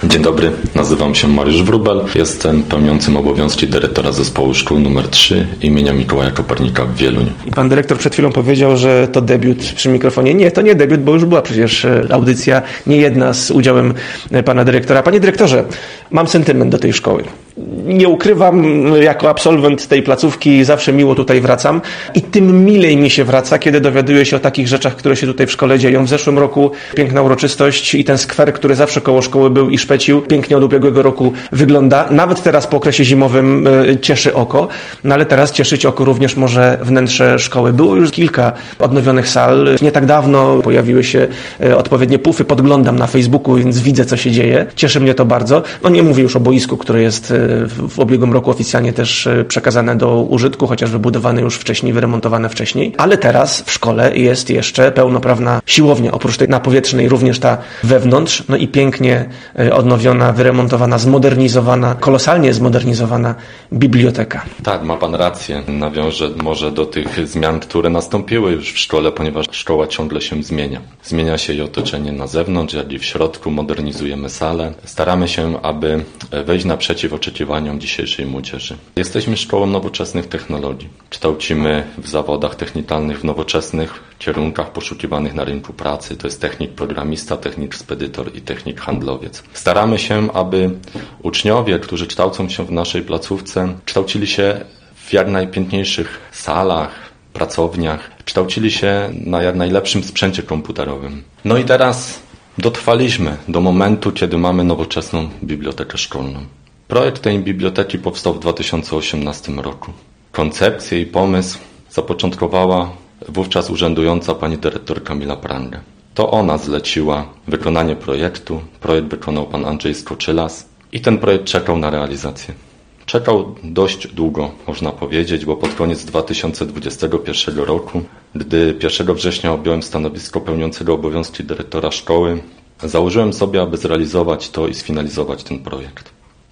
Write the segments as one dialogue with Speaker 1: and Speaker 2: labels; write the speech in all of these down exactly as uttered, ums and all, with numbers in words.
Speaker 1: Dzień dobry, nazywam się Mariusz Wróbel, jestem pełniącym obowiązki dyrektora zespołu szkół numer trzy imienia Mikołaja Kopernika w Wieluniu.
Speaker 2: I pan dyrektor przed chwilą powiedział, że to debiut przy mikrofonie. Nie, to nie debiut, bo już była przecież audycja, nie jedna z udziałem pana dyrektora. Panie dyrektorze, mam sentyment do tej szkoły. Nie ukrywam, jako absolwent tej placówki zawsze miło tutaj wracam i tym milej mi się wraca, kiedy dowiaduję się o takich rzeczach, które się tutaj w szkole dzieją. W zeszłym roku piękna uroczystość i ten skwer, który zawsze koło szkoły był i szpecił, pięknie od ubiegłego roku wygląda. Nawet teraz po okresie zimowym cieszy oko, no ale teraz cieszyć oko również może wnętrze szkoły. Było już kilka odnowionych sal. Nie tak dawno pojawiły się odpowiednie pufy. Podglądam na Facebooku, więc widzę, co się dzieje. Cieszy mnie to bardzo. No nie mówię już o boisku, które jest w ubiegłym roku oficjalnie też przekazane do użytku, chociaż wybudowane już wcześniej, wyremontowane wcześniej. Ale teraz w szkole jest jeszcze pełnoprawna siłownia. Oprócz tej napowietrznej również ta wewnątrz. No i pięknie odnowiona, wyremontowana, zmodernizowana, kolosalnie zmodernizowana biblioteka.
Speaker 1: Tak, ma pan rację. Nawiążę może do tych zmian, które nastąpiły już w szkole, ponieważ szkoła ciągle się zmienia. Zmienia się jej otoczenie na zewnątrz, jak i w środku. Modernizujemy salę. Staramy się, aby wejść naprzeciw oczekiwaniom dzisiejszej młodzieży. Jesteśmy szkołą nowoczesnych technologii. Kształcimy w zawodach technikalnych w nowoczesnych kierunkach poszukiwanych na rynku pracy. To jest technik programista, technik spedytor i technik handlowiec. Staramy się, aby uczniowie, którzy kształcą się w naszej placówce, kształcili się w jak najpiękniejszych salach, pracowniach, kształcili się na jak najlepszym sprzęcie komputerowym. No i teraz dotrwaliśmy do momentu, kiedy mamy nowoczesną bibliotekę szkolną. Projekt tej biblioteki powstał w dwa tysiące osiemnastym roku. Koncepcję i pomysł zapoczątkowała wówczas urzędująca pani dyrektor Kamila Pranga. To ona zleciła wykonanie projektu. Projekt wykonał pan Andrzej Skoczylas i ten projekt czekał na realizację. Czekał dość długo, można powiedzieć, bo pod koniec dwa tysiące dwudziestego pierwszego roku, gdy pierwszego września objąłem stanowisko pełniącego obowiązki dyrektora szkoły, założyłem sobie, aby zrealizować to i sfinalizować ten projekt.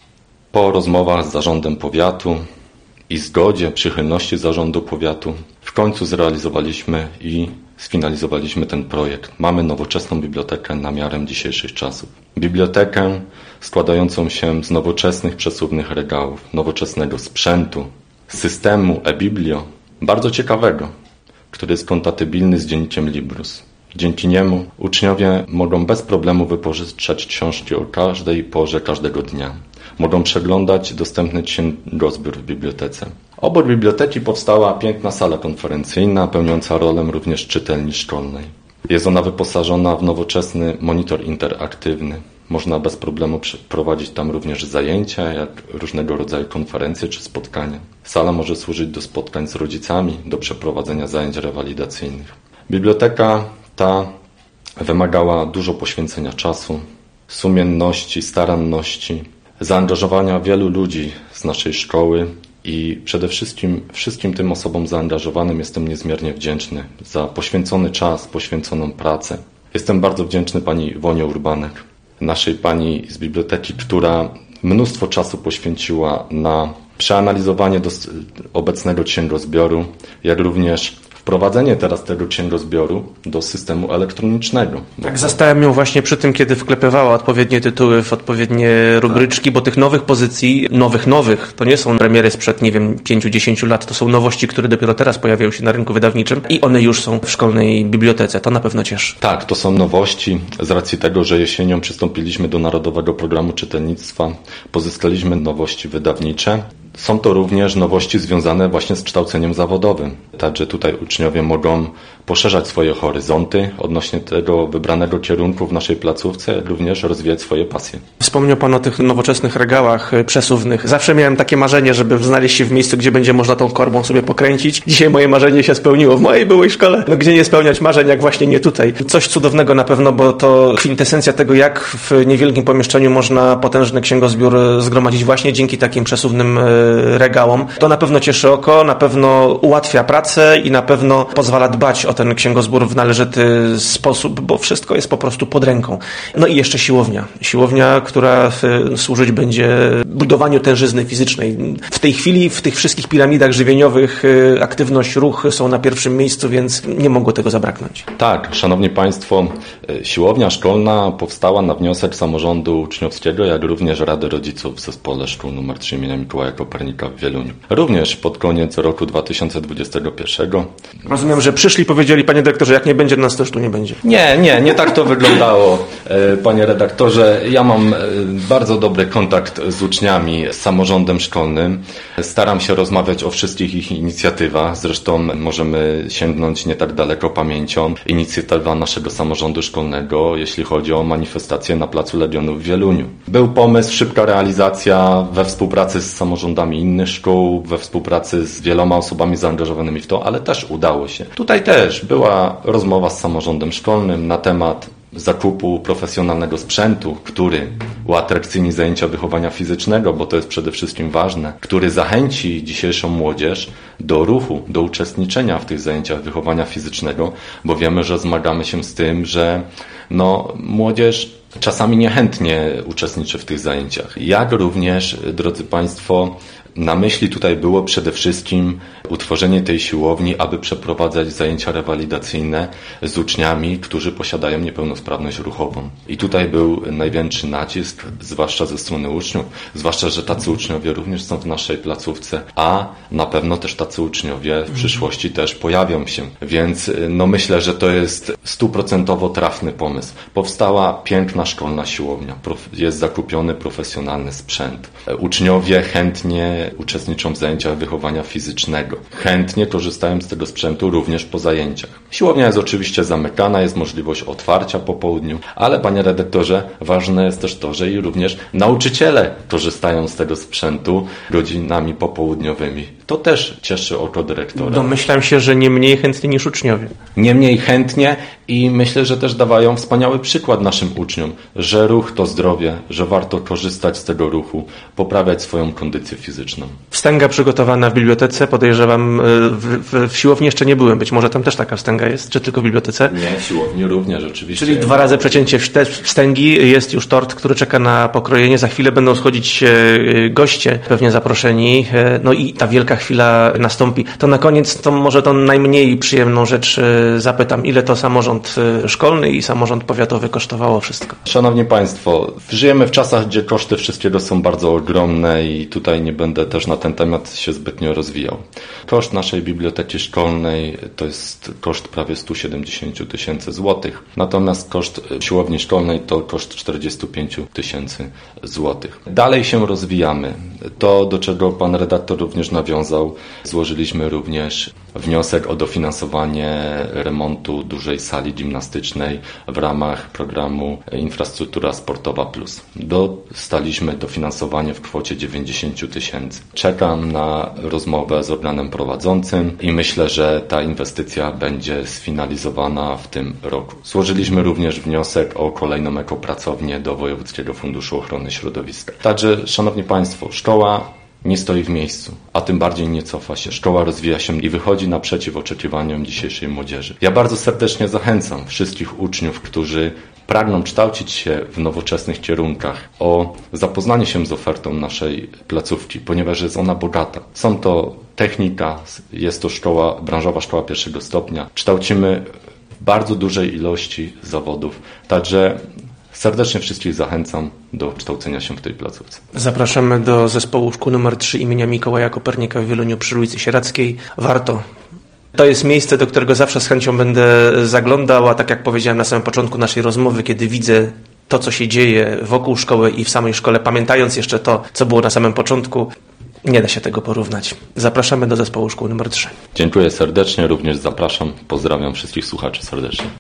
Speaker 1: Po rozmowach z zarządem powiatu i zgodzie, przychylności zarządu powiatu w końcu zrealizowaliśmy i sfinalizowaliśmy ten projekt. Mamy nowoczesną bibliotekę na miarę dzisiejszych czasów. Bibliotekę składającą się z nowoczesnych przesuwnych regałów, nowoczesnego sprzętu, systemu e-biblio, bardzo ciekawego, który jest kompatybilny z dziennikiem Librus. Dzięki niemu uczniowie mogą bez problemu wypożyczać książki o każdej porze każdego dnia. Mogą przeglądać dostępny księgozbiór w bibliotece. Obok biblioteki powstała piękna sala konferencyjna, pełniąca rolę również czytelni szkolnej. Jest ona wyposażona w nowoczesny monitor interaktywny. Można bez problemu prowadzić tam również zajęcia, jak różnego rodzaju konferencje czy spotkania. Sala może służyć do spotkań z rodzicami, do przeprowadzenia zajęć rewalidacyjnych. Biblioteka ta wymagała dużo poświęcenia czasu, sumienności, staranności, zaangażowania wielu ludzi z naszej szkoły i przede wszystkim wszystkim tym osobom zaangażowanym jestem niezmiernie wdzięczny za poświęcony czas, poświęconą pracę. Jestem bardzo wdzięczny pani Iwonie Urbanek, naszej pani z biblioteki, która mnóstwo czasu poświęciła na przeanalizowanie dos- obecnego księgozbioru, jak również wprowadzenie teraz tego księgozbioru do systemu elektronicznego.
Speaker 2: Tak, zastałem ją właśnie przy tym, kiedy wklepywała odpowiednie tytuły w odpowiednie rubryczki, bo tych nowych pozycji, nowych, nowych, to nie są premiery sprzed, nie wiem, pięciu, dziesięciu lat, to są nowości, które dopiero teraz pojawiają się na rynku wydawniczym i one już są w szkolnej bibliotece. To na pewno cieszy.
Speaker 1: Tak, to są nowości. Z racji tego, że jesienią przystąpiliśmy do Narodowego Programu Czytelnictwa, pozyskaliśmy nowości wydawnicze. Są to również nowości związane właśnie z kształceniem zawodowym. Także tutaj uczniowie mogą poszerzać swoje horyzonty odnośnie tego wybranego kierunku w naszej placówce, jak również rozwijać swoje pasje.
Speaker 2: Wspomniał pan o tych nowoczesnych regałach przesuwnych. Zawsze miałem takie marzenie, żeby znaleźć się w miejscu, gdzie będzie można tą korbą sobie pokręcić. Dzisiaj moje marzenie się spełniło w mojej byłej szkole. No gdzie nie spełniać marzeń, jak właśnie nie tutaj. Coś cudownego na pewno, bo to kwintesencja tego, jak w niewielkim pomieszczeniu można potężny księgozbiór zgromadzić właśnie dzięki takim przesuwnym regałom. To na pewno cieszy oko, na pewno ułatwia pracę i na pewno pozwala dbać o ten księgozbór w należyty sposób, bo wszystko jest po prostu pod ręką. No i jeszcze siłownia. Siłownia, która służyć będzie budowaniu tężyzny fizycznej. W tej chwili w tych wszystkich piramidach żywieniowych aktywność, ruch są na pierwszym miejscu, więc nie mogło tego zabraknąć.
Speaker 1: Tak, szanowni państwo, siłownia szkolna powstała na wniosek samorządu uczniowskiego, jak również Rady Rodziców w Zespole Szkół nr trzy imienia Mikołaja Kopernika w Wieluniu. Również pod koniec roku dwa tysiące dwudziestego pierwszego.
Speaker 2: Rozumiem, że przyszli i powiedzieli, panie dyrektorze, jak nie będzie nas, to już tu nie będzie.
Speaker 1: Nie, nie, nie tak to wyglądało, panie redaktorze. Ja mam bardzo dobry kontakt z uczniami, z samorządem szkolnym. Staram się rozmawiać o wszystkich ich inicjatywach. Zresztą możemy sięgnąć nie tak daleko pamięcią. Inicjatywa naszego samorządu szkolnego, jeśli chodzi o manifestację na Placu Legionów w Wieluniu. Był pomysł, szybka realizacja we współpracy z samorządami innych szkół, we współpracy z wieloma osobami zaangażowanymi w to, ale też udało się. Tutaj też była rozmowa z samorządem szkolnym na temat zakupu profesjonalnego sprzętu, który uatrakcyjni zajęcia wychowania fizycznego, bo to jest przede wszystkim ważne, który zachęci dzisiejszą młodzież do ruchu, do uczestniczenia w tych zajęciach wychowania fizycznego, bo wiemy, że zmagamy się z tym, że no, młodzież czasami niechętnie uczestniczy w tych zajęciach. Jak również, drodzy państwo, na myśli tutaj było przede wszystkim utworzenie tej siłowni, aby przeprowadzać zajęcia rewalidacyjne z uczniami, którzy posiadają niepełnosprawność ruchową. I tutaj był największy nacisk, zwłaszcza ze strony uczniów, zwłaszcza, że tacy uczniowie również są w naszej placówce, a na pewno też tacy uczniowie w przyszłości też pojawią się. Więc no myślę, że to jest stuprocentowo trafny pomysł. Powstała piękna szkolna siłownia, jest zakupiony profesjonalny sprzęt. Uczniowie chętnie uczestniczą w zajęciach wychowania fizycznego. Chętnie korzystają z tego sprzętu również po zajęciach. Siłownia jest oczywiście zamykana, jest możliwość otwarcia po południu, ale panie redaktorze, ważne jest też to, że i również nauczyciele korzystają z tego sprzętu godzinami popołudniowymi. To też cieszy oko dyrektora.
Speaker 2: Domyślam się, że nie mniej chętnie niż uczniowie.
Speaker 1: Nie mniej chętnie i myślę, że też dawają wspaniały przykład naszym uczniom, że ruch to zdrowie, że warto korzystać z tego ruchu, poprawiać swoją kondycję fizyczną.
Speaker 2: Wstęga przygotowana w bibliotece, podejrzewam, w, w, w siłowni jeszcze nie byłem, być może tam też taka wstęga jest, czy tylko w bibliotece?
Speaker 1: Nie, w siłowni również oczywiście.
Speaker 2: Czyli dwa razy przecięcie wstęgi, jest już tort, który czeka na pokrojenie, za chwilę będą schodzić goście, pewnie zaproszeni, no i ta wielka chwila nastąpi. To na koniec, to może tą najmniej przyjemną rzecz zapytam, ile to samorząd szkolny i samorząd powiatowy kosztowało wszystko?
Speaker 1: Szanowni państwo, żyjemy w czasach, gdzie koszty wszystkiego są bardzo ogromne i tutaj nie będę też na ten temat się zbytnio rozwijał. Koszt naszej biblioteki szkolnej to jest koszt prawie sto siedemdziesiąt tysięcy złotych, natomiast koszt siłowni szkolnej to koszt czterdzieści pięć tysięcy złotych. Dalej się rozwijamy. To, do czego pan redaktor również nawiązał, złożyliśmy również wniosek o dofinansowanie remontu dużej sali gimnastycznej w ramach programu Infrastruktura Sportowa Plus. Dostaliśmy dofinansowanie w kwocie dziewięćdziesiąt tysięcy. Czekam na rozmowę z organem prowadzącym i myślę, że ta inwestycja będzie sfinalizowana w tym roku. Złożyliśmy również wniosek o kolejną ekopracownię do Wojewódzkiego Funduszu Ochrony Środowiska. Także, szanowni państwo, szkoła nie stoi w miejscu, a tym bardziej nie cofa się. Szkoła rozwija się i wychodzi naprzeciw oczekiwaniom dzisiejszej młodzieży. Ja bardzo serdecznie zachęcam wszystkich uczniów, którzy pragną kształcić się w nowoczesnych kierunkach, o zapoznanie się z ofertą naszej placówki, ponieważ jest ona bogata. Są to technika, jest to szkoła, branżowa szkoła pierwszego stopnia. Kształcimy bardzo dużej ilości zawodów, także serdecznie wszystkich zachęcam do kształcenia się w tej placówce.
Speaker 2: Zapraszamy do zespołu szkół nr trzy imienia Mikołaja Kopernika w Wieluniu przy ulicy Sieradzkiej. Warto. To jest miejsce, do którego zawsze z chęcią będę zaglądał, a tak jak powiedziałem na samym początku naszej rozmowy, kiedy widzę to, co się dzieje wokół szkoły i w samej szkole, pamiętając jeszcze to, co było na samym początku, nie da się tego porównać. Zapraszamy do zespołu szkół nr trzy.
Speaker 1: Dziękuję serdecznie, również zapraszam. Pozdrawiam wszystkich słuchaczy serdecznie.